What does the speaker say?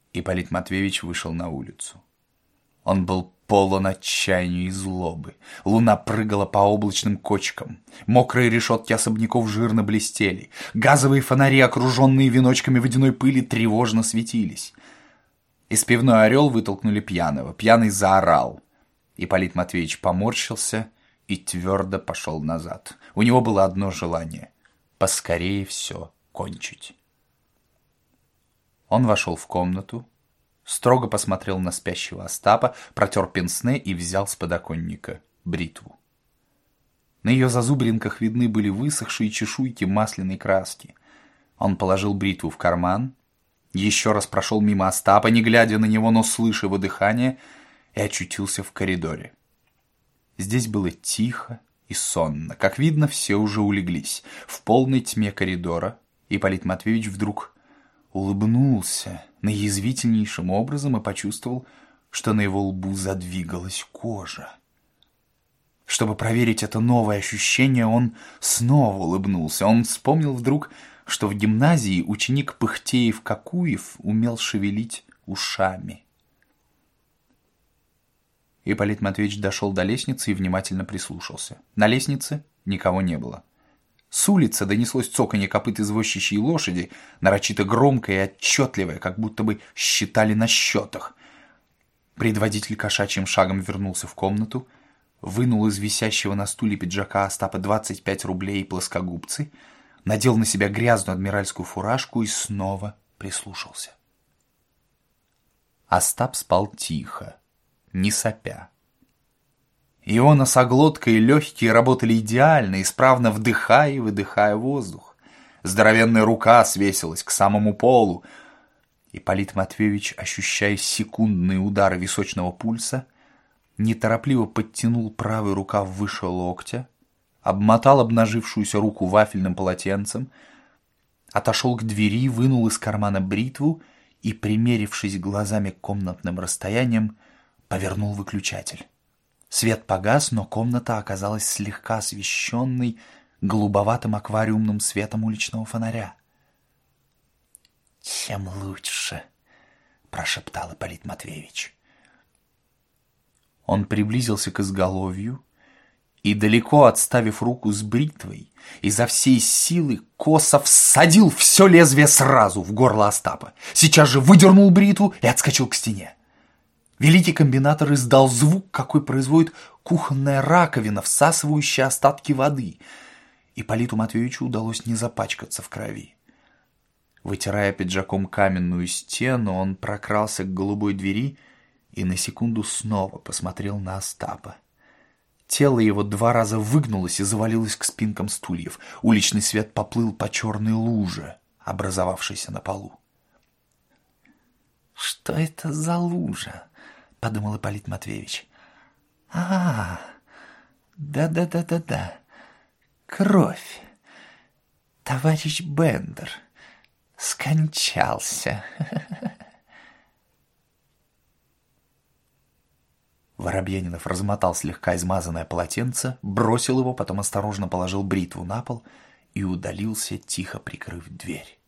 Ипполит Матвеевич вышел на улицу. Он был полон отчаяния и злобы. Луна прыгала по облачным кочкам. Мокрые решетки особняков жирно блестели. Газовые фонари, окруженные веночками водяной пыли, тревожно светились. Из пивной «Орел» вытолкнули пьяного. Пьяный заорал. Ипполит Матвеевич поморщился и твердо пошел назад. У него было одно желание — поскорее все кончить. Он вошел в комнату, строго посмотрел на спящего Остапа, протер пенсне и взял с подоконника бритву. На ее зазубринках видны были высохшие чешуйки масляной краски. Он положил бритву в карман, еще раз прошел мимо Остапа, не глядя на него, но слыша его дыхание, и очутился в коридоре. Здесь было тихо и сонно. Как видно, все уже улеглись. В полной тьме коридора Ипполит Матвеевич вдруг улыбнулся наязвительнейшим образом и почувствовал, что на его лбу задвигалась кожа. Чтобы проверить это новое ощущение, он снова улыбнулся. Он вспомнил вдруг, что в гимназии ученик Пыхтеев-Какуев умел шевелить ушами. Ипполит Матвеевич дошел до лестницы и внимательно прислушался. На лестнице никого не было. С улицы донеслось цоканье копыт извозчичьей лошади, нарочито громкое и отчетливое, как будто бы считали на счетах. Предводитель кошачьим шагом вернулся в комнату, вынул из висящего на стуле пиджака Остапа 25 рублей и плоскогубцы, надел на себя грязную адмиральскую фуражку и снова прислушался. Остап спал тихо, не сопя. Его носоглотка и легкие работали идеально, исправно вдыхая и выдыхая воздух. Здоровенная рука свесилась к самому полу. Ипполит Матвеевич, ощущая секундные удары височного пульса, неторопливо подтянул правый рукав выше локтя, обмотал обнажившуюся руку вафельным полотенцем, отошел к двери, вынул из кармана бритву и, примерившись глазами к комнатным расстояниям, повернул выключатель. Свет погас, но комната оказалась слегка освещенной голубоватым аквариумным светом уличного фонаря. «Тем лучше», — прошептал Ипполит Матвеевич. Он приблизился к изголовью и, далеко отставив руку с бритвой, изо всей силы косо всадил все лезвие сразу в горло Остапа. Сейчас же выдернул бритву и отскочил к стене. Великий комбинатор издал звук, какой производит кухонная раковина, всасывающая остатки воды. Ипполиту Матвеевичу удалось не запачкаться в крови. Вытирая пиджаком каменную стену, он прокрался к голубой двери и на секунду снова посмотрел на Остапа. Тело его 2 раза выгнулось и завалилось к спинкам стульев. Уличный свет поплыл по черной луже, образовавшейся на полу. «Что это за лужа?» — подумал Ипполит Матвеевич. Да-да-да-да-да, кровь. Товарищ Бендер скончался». Воробьянинов размотал слегка измазанное полотенце, бросил его, потом осторожно положил бритву на пол и удалился, тихо прикрыв дверь.